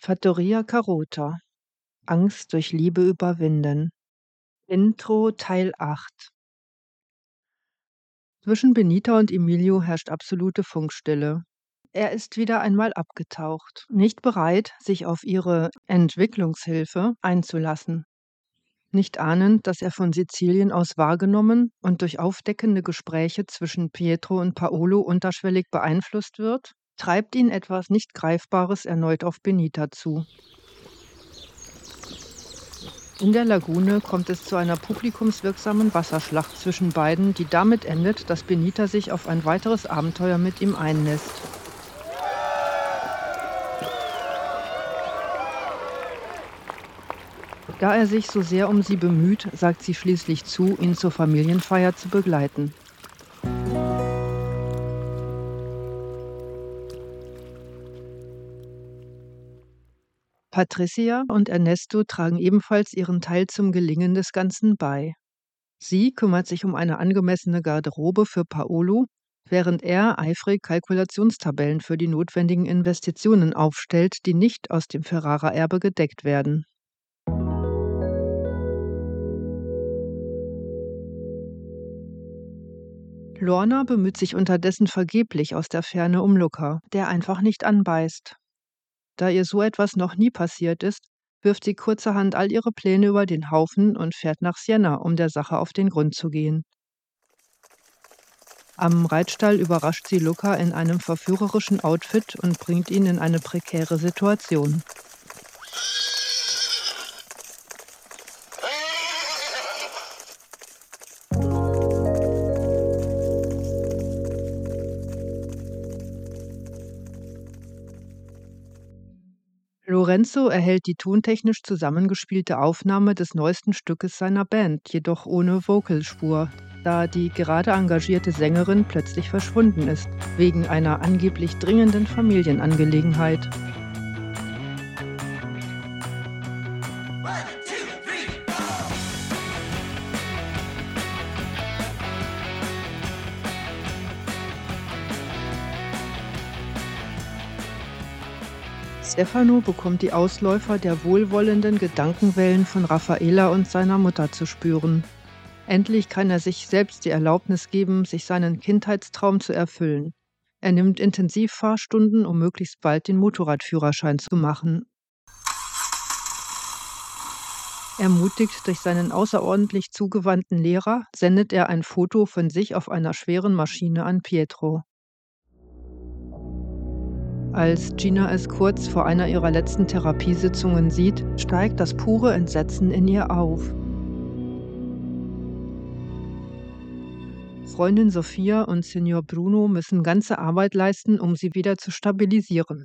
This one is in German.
Fattoria Carota. Angst durch Liebe überwinden. Intro Teil 8. Zwischen Benita und Emilio herrscht absolute Funkstille. Er ist wieder einmal abgetaucht, nicht bereit, sich auf ihre Entwicklungshilfe einzulassen. Nicht ahnend, dass er von Sizilien aus wahrgenommen und durch aufdeckende Gespräche zwischen Pietro und Paolo unterschwellig beeinflusst wird, treibt ihn etwas nicht Greifbares erneut auf Benita zu. In der Lagune kommt es zu einer publikumswirksamen Wasserschlacht zwischen beiden, die damit endet, dass Benita sich auf ein weiteres Abenteuer mit ihm einlässt. Da er sich so sehr um sie bemüht, sagt sie schließlich zu, ihn zur Familienfeier zu begleiten. Patricia und Ernesto tragen ebenfalls ihren Teil zum Gelingen des Ganzen bei. Sie kümmert sich um eine angemessene Garderobe für Paolo, während er eifrig Kalkulationstabellen für die notwendigen Investitionen aufstellt, die nicht aus dem Ferrara-Erbe gedeckt werden. Lorna bemüht sich unterdessen vergeblich aus der Ferne um Luca, der einfach nicht anbeißt. Da ihr so etwas noch nie passiert ist, wirft sie kurzerhand all ihre Pläne über den Haufen und fährt nach Siena, um der Sache auf den Grund zu gehen. Am Reitstall überrascht sie Luca in einem verführerischen Outfit und bringt ihn in eine prekäre Situation. Lorenzo erhält die tontechnisch zusammengespielte Aufnahme des neuesten Stückes seiner Band, jedoch ohne Vocalspur, da die gerade engagierte Sängerin plötzlich verschwunden ist, wegen einer angeblich dringenden Familienangelegenheit. Stefano bekommt die Ausläufer der wohlwollenden Gedankenwellen von Raffaela und seiner Mutter zu spüren. Endlich kann er sich selbst die Erlaubnis geben, sich seinen Kindheitstraum zu erfüllen. Er nimmt Intensivfahrstunden, um möglichst bald den Motorradführerschein zu machen. Ermutigt durch seinen außerordentlich zugewandten Lehrer, sendet er ein Foto von sich auf einer schweren Maschine an Pietro. Als Gina es kurz vor einer ihrer letzten Therapiesitzungen sieht, steigt das pure Entsetzen in ihr auf. Freundin Sophia und Signor Bruno müssen ganze Arbeit leisten, um sie wieder zu stabilisieren.